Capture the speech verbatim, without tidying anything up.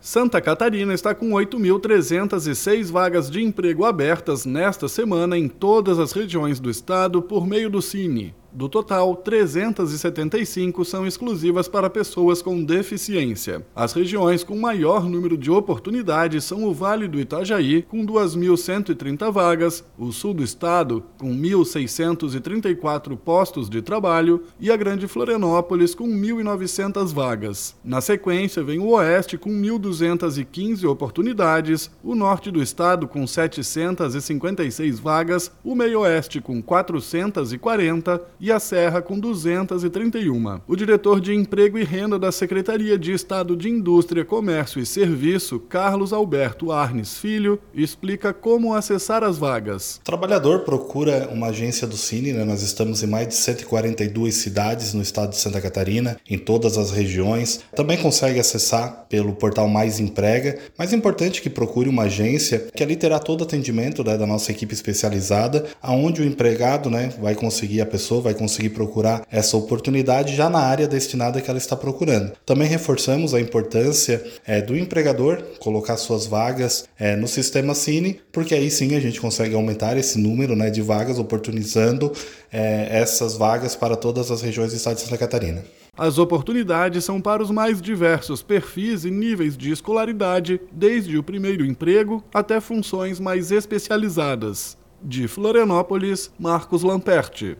Santa Catarina está com oito mil trezentas e seis vagas de emprego abertas nesta semana em todas as regiões do estado por meio do Cine. Do total, trezentas e setenta e cinco são exclusivas para pessoas com deficiência. As regiões com maior número de oportunidades são o Vale do Itajaí, com duas mil cento e trinta vagas, o sul do estado, com mil seiscentos e trinta e quatro postos de trabalho, e a Grande Florianópolis, com mil e novecentas vagas. Na sequência, vem o oeste, com mil duzentas e quinze oportunidades, o norte do estado, com setecentas e cinquenta e seis vagas, o meio-oeste, com quatrocentas e quarenta e a Serra com duzentas e trinta e uma. O diretor de Emprego e Renda da Secretaria de Estado de Indústria, Comércio e Serviço, Carlos Alberto Arnes Filho, explica como acessar as vagas. O trabalhador procura uma agência do Cine, né? Nós estamos em mais de cento e quarenta e duas cidades no estado de Santa Catarina, em todas as regiões. Também consegue acessar pelo portal Mais Emprega, mas é importante que procure uma agência que ali terá todo o atendimento, né, da nossa equipe especializada, aonde o empregado, né, vai conseguir, a pessoa vai vai conseguir procurar essa oportunidade já na área destinada que ela está procurando. Também reforçamos a importância é, do empregador colocar suas vagas é, no sistema Cine, porque aí sim a gente consegue aumentar esse número, né, de vagas, oportunizando é, essas vagas para todas as regiões do estado de Santa Catarina. As oportunidades são para os mais diversos perfis e níveis de escolaridade, desde o primeiro emprego até funções mais especializadas. De Florianópolis, Marcos Lamperti.